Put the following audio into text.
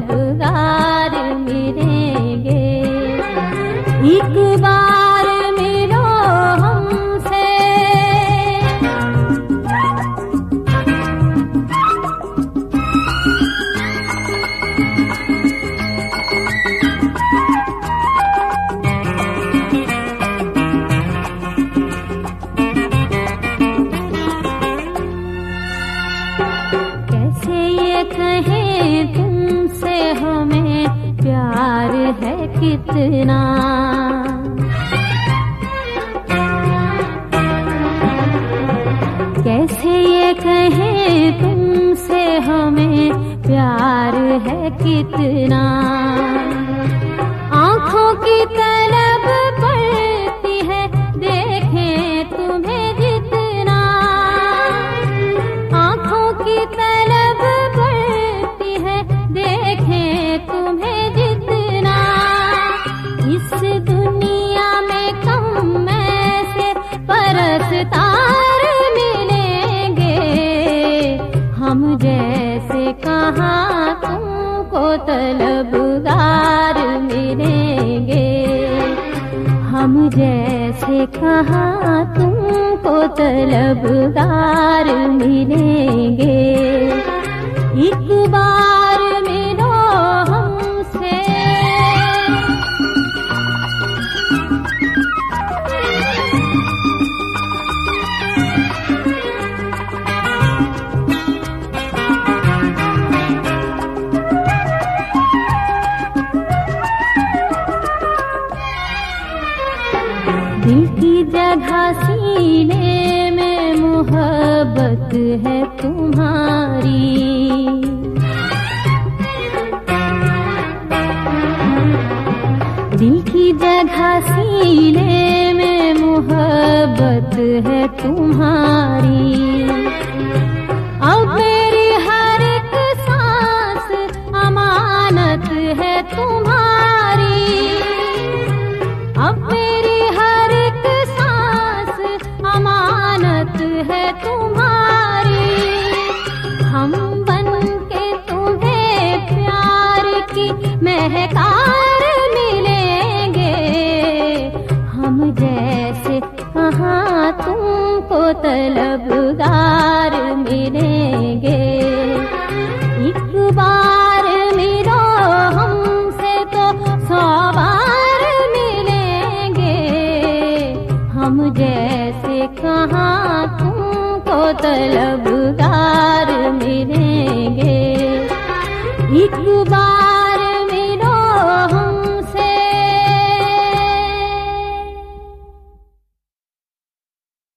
तलबगार मिलेंगे। एक बार मिलो हमसे, कैसे ये कहें तुमसे हमें प्यार है कितना। कैसे ये कहें तुमसे हमें प्यार है कितना। आँखों की तलब पड़ती है देखें तुम्हें जितना। आँखों की तलब पड़ती है देखें तुम्हें जितना। इस दुनिया में कम ऐसे परस्तार मिलेंगे। हम जैसे कहाँ तुमको तलबगार मिलेंगे। हम जैसे कहाँ तुमको तलबगार मिलेंगे। एक बार मिलो हमसे, दिल की जगह सीने में मोहब्बत है तुम्हारी। दिल की जगह सीने में मोहब्बत है तुम्हारी। अब मेरी हर एक सांस अमानत है तुम्हारी। अब मेरी हर एक सांस अमानत है तुम्हारी। हम बनके तुम्हें प्यार की महकार मिलेंगे। हम जैसे कहाँ तुमको तलबगार मिलेंगे। एक बार मिलो हमसे तो 100 बार मिलेंगे। हम जैसे कहाँ तुमको तलबगार मिलेंगे। एक बार